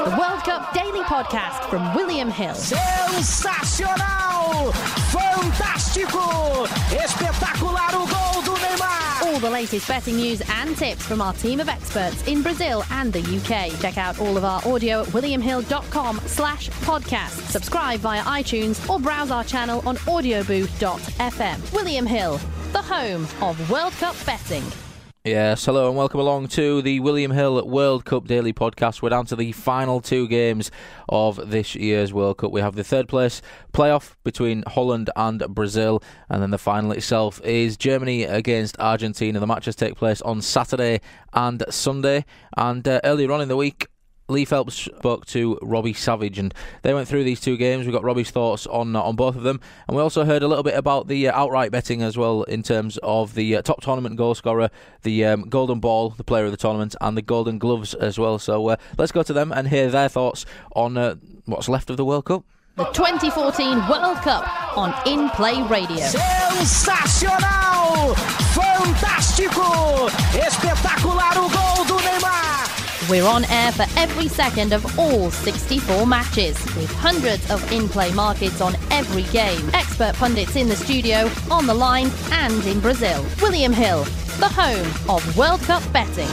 The World Cup Daily Podcast from William Hill. Sensacional! Fantástico! Espetacular o gol do Neymar! All the latest betting news and tips from our team of experts in Brazil and the UK. Check out all of our audio at williamhill.com/podcast. Subscribe via iTunes or browse our channel on audiobooth.fm. William Hill, the home of World Cup betting. Yes, hello and welcome along to the William Hill World Cup Daily Podcast. We're down to the final two games of this year's World Cup. We have the third place playoff between Holland and Brazil, and then the final itself is Germany against Argentina. The matches take place on Saturday and Sunday, and earlier on in the week, Lee Phelps spoke to Robbie Savage, and they went through these two games. We got Robbie's thoughts on both of them, and we also heard a little bit about the outright betting as well, in terms of the top tournament goal scorer, the Golden Ball, the player of the tournament, and the Golden Gloves as well. So let's go to them and hear their thoughts on what's left of the World Cup. The 2014 World Cup on In Play Radio. Sensacional! Fantástico! Espetacular o gol do Neymar! We're on air for every second of all 64 matches, with hundreds of in-play markets on every game, expert pundits in the studio, on the line, and in Brazil. William Hill, the home of World Cup betting.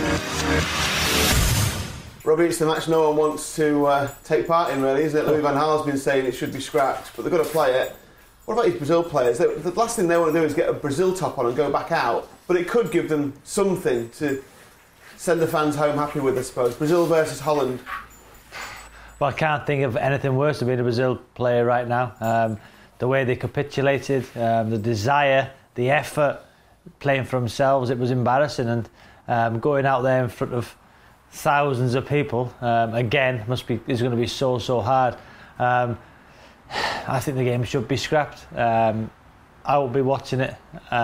Robbie, it's the match no one wants to take part in, really, isn't it? Louis van Gaal's been saying it should be scrapped, but they've got to play it. What about these Brazil players? The last thing they want to do is get a Brazil top on and go back out, but it could give them something to send the fans home happy with, I suppose. Brazil versus Holland. Well, I can't think of anything worse than being a Brazil player right now. The way they capitulated, the desire, the effort, playing for themselves, it was embarrassing. And going out there in front of thousands of people, again, is going to be so hard. I think the game should be scrapped. I will be watching it.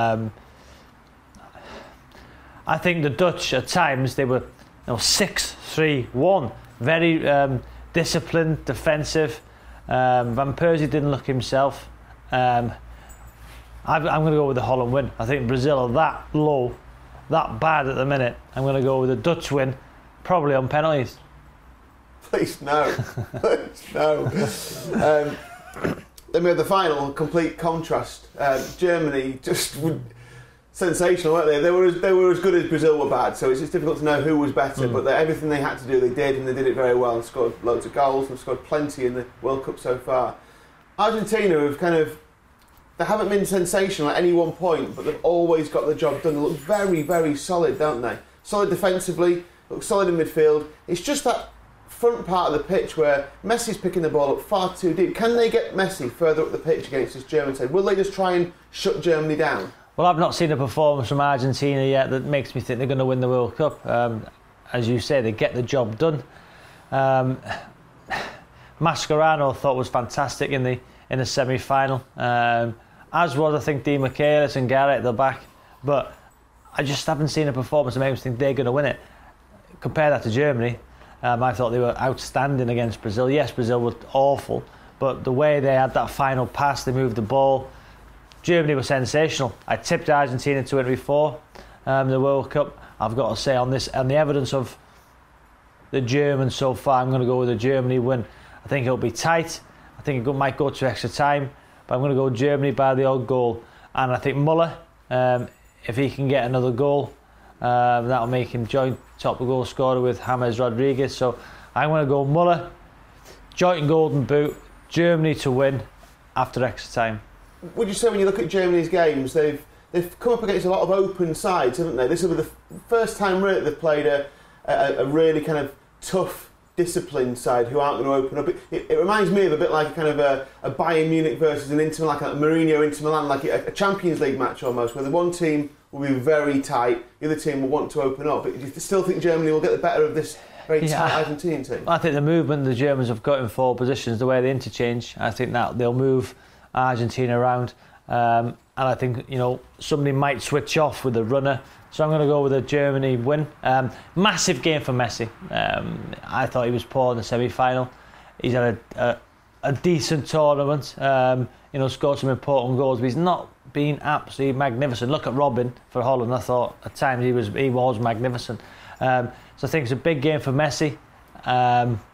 I think the Dutch, at times, they were 6-3-1. Very disciplined, defensive. Van Persie didn't look himself. I'm going to go with the Holland win. I think Brazil are that low, that bad at the minute. I'm going to go with the Dutch win, probably on penalties. Please, no. Please, no. Then we had the final, complete contrast. Germany just... sensational, weren't they? They were as good as Brazil were bad, so it's just difficult to know who was better, but everything they had to do, they did, and they did it very well, and scored loads of goals, and scored plenty in the World Cup so far. Argentina they haven't been sensational at any one point, but they've always got the job done. They look very, very solid, don't they? Solid defensively, look solid in midfield. It's just that front part of the pitch where Messi's picking the ball up far too deep. Can they get Messi further up the pitch against this German side? Will they just try and shut Germany down? Well, I've not seen a performance from Argentina yet that makes me think they're going to win the World Cup. As you say, they get the job done. Mascherano I thought was fantastic in the semi-final. As was, I think, Di Michaelis and Garrett at the back. But I just haven't seen a performance that makes me think they're going to win it. Compare that to Germany. I thought they were outstanding against Brazil. Yes, Brazil was awful, but the way they had that final pass, they moved the ball. Germany was sensational. I tipped Argentina to win before the World Cup. I've got to say, on the evidence of the Germans so far, I'm going to go with a Germany win. I think it'll be tight. I think it might go to extra time, but I'm going to go Germany by the odd goal. And I think Muller, if he can get another goal, that'll make him joint top goal scorer with James Rodriguez. So I'm going to go Muller, joint golden boot, Germany to win after extra time. Would you say, when you look at Germany's games, they've come up against a lot of open sides, haven't they? This will be the first time really they've played a really kind of tough, disciplined side who aren't going to open up. It reminds me of a bit like a kind of a Bayern Munich versus an Inter, like a Mourinho Inter Milan, like a Champions League match almost, where the one team will be very tight, the other team will want to open up. But do you still think Germany will get the better of this very tight Argentinian team? I think the movement the Germans have got in forward positions, the way they interchange, I think that they'll move Argentina around, and I think somebody might switch off with the runner, so I'm going to go with a Germany win. Massive game for Messi. I thought he was poor in the semi-final. He's had a decent tournament, scored some important goals, but he's not been absolutely magnificent. Look at Robin for Holland. I thought at times he was magnificent. So I think it's a big game for Messi.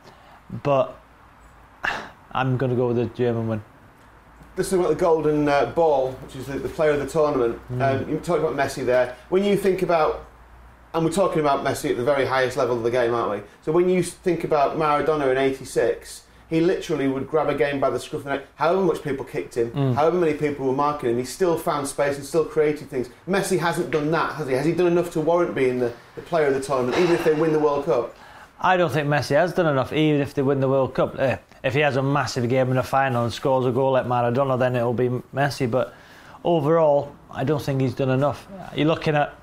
but I'm going to go with the German win. This is about the Golden Ball, which is the player of the tournament. You talked about Messi there. When you think about, and we're talking about Messi at the very highest level of the game, aren't we? So when you think about Maradona in '86, he literally would grab a game by the scruff of the neck. However much people kicked him, however many people were marking him, he still found space and still created things. Messi hasn't done that, has he? Has he done enough to warrant being the player of the tournament, even if they win the World Cup? I don't think Messi has done enough, even if they win the World Cup. If he has a massive game in the final and scores a goal like Maradona, then it'll be Messi. But overall, I don't think he's done enough. You're looking at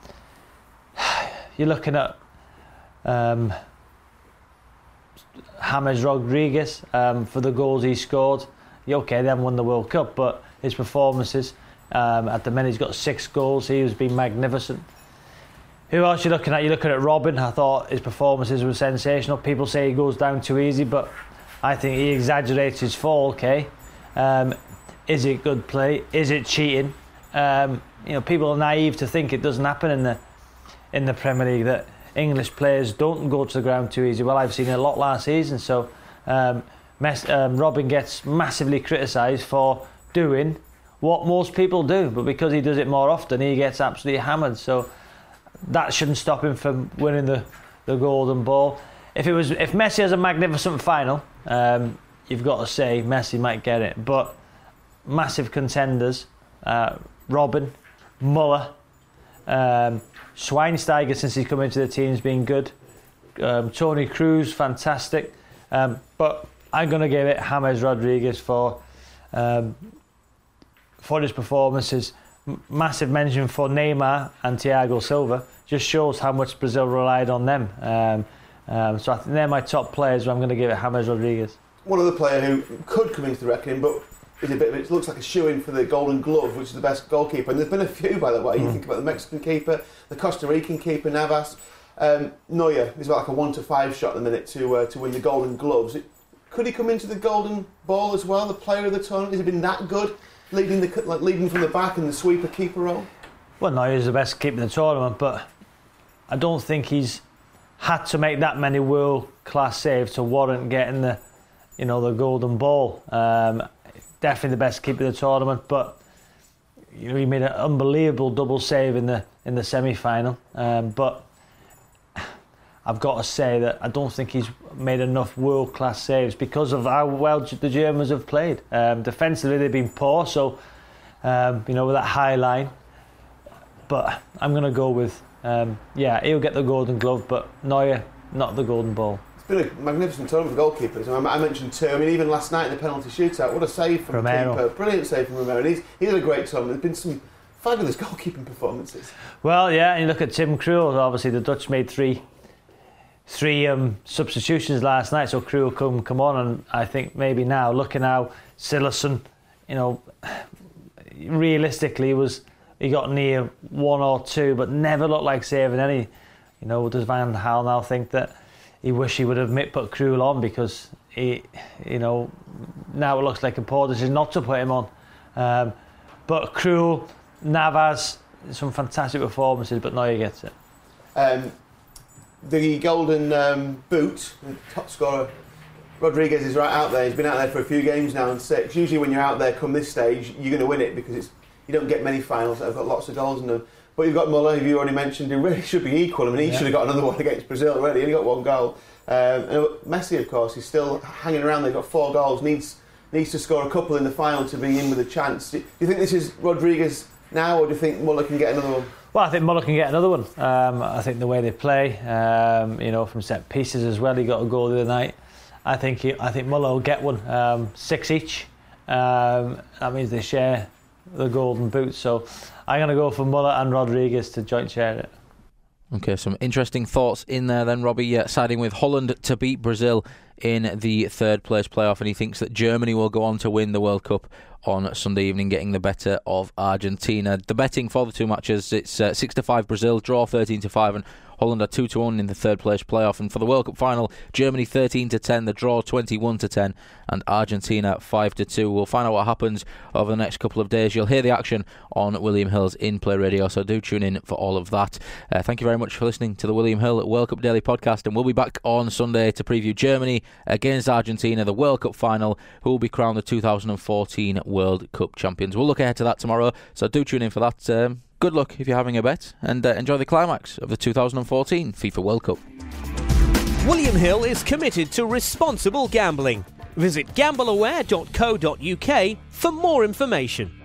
James Rodriguez for the goals he scored. Okay, they haven't won the World Cup, but his performances at the minute, he's got 6 goals. He's been magnificent. Who else are you looking at? You're looking at Robin. I thought his performances were sensational. People say he goes down too easy, but I think he exaggerates his fall. Okay, is it good play? Is it cheating? People are naive to think it doesn't happen in the Premier League, that English players don't go to the ground too easy. Well, I've seen it a lot last season. So Robin gets massively criticised for doing what most people do, but because he does it more often, he gets absolutely hammered. So that shouldn't stop him from winning the Golden Ball. If Messi has a magnificent final, you've got to say Messi might get it. But massive contenders: Robin, Muller, Schweinsteiger, since he's come into the team, has been good. Toni Kroos, fantastic. But I'm going to give it James Rodriguez for his performances. Massive mention for Neymar and Thiago Silva. Just shows how much Brazil relied on them. So I think they're my top players, but I'm going to give it James Rodriguez. One other player who could come into the reckoning, but is a bit. It looks like a shoe-in for the Golden Glove, which is the best goalkeeper. And there's been a few, by the way. You think about the Mexican keeper, the Costa Rican keeper, Navas. Neuer is about like a 1 to 5 shot in the minute to win the Golden Gloves. Could he come into the Golden Ball as well, the player of the tournament? Has he been that good, leading from the back in the sweeper keeper role? Well, Neuer's the best keeper in the tournament, but I don't think he's had to make that many world-class saves to warrant getting the Golden Ball. Definitely the best keeper in the tournament, but he made an unbelievable double save in the semi-final. But I've got to say that I don't think he's made enough world-class saves because of how well the Germans have played. Defensively, they've been poor, so with that high line. But I'm going to go with he'll get the Golden Glove, but Neuer not the Golden Ball. It's been a magnificent tournament for goalkeepers. I mentioned 2. Even last night in the penalty shootout, what a save from Romero. Keeper. Brilliant save from Romero. He's had a great tournament. There's been some fabulous goalkeeping performances. Well, yeah, and you look at Tim Krul. Obviously, the Dutch made three substitutions last night, so Krul come on, and I think maybe now, looking how Silerson, realistically he got near 1 or 2, but never looked like saving any. Does Van Gaal now think that he wish he would have put Krul on because now it looks like a poor decision not to put him on. But Krul, Navas, some fantastic performances, but Neuer gets it. The Golden Boot, the top scorer, Rodriguez is right out there. He's been out there for a few games now and 6. Usually when you're out there come this stage, you're going to win it because you don't get many finals that have got lots of goals in them. But you've got Muller, who you already mentioned, who really should be equal. He should have got another one against Brazil already. He only got 1 goal. And Messi, of course, is still hanging around. They've got 4 goals. Needs to score a couple in the final to be in with a chance. Do you think this is Rodriguez now, or do you think Muller can get another one? Well, I think Muller can get another one. I think the way they play, from set pieces as well. He got a goal the other night. I think Muller will get one. 6 each. That means they share the Golden Boot. So I'm going to go for Muller and Rodriguez to joint share it. Okay, some interesting thoughts in there then, Robbie. Siding with Holland to beat Brazil in the 3rd place playoff, and he thinks that Germany will go on to win the World Cup on Sunday evening, getting the better of Argentina. The betting for the 2 matches, it's 6-5 Brazil, draw 13-5, and Holland are 2-1 in the third place playoff. And for the World Cup final, Germany 13-10, the draw 21-10, and Argentina 5-2. We'll find out what happens over the next couple of days. You'll hear the action on William Hill's In Play Radio, so do tune in for all of that. Thank you very much for listening to the William Hill World Cup Daily Podcast, and we'll be back on Sunday to preview Germany against Argentina, the World Cup final, who will be crowned the 2014 World Cup champions. We'll look ahead to that tomorrow, so do tune in for that. Good luck if you're having a bet, and enjoy the climax of the 2014 FIFA World Cup. William Hill is committed to responsible gambling. Visit gambleaware.co.uk for more information.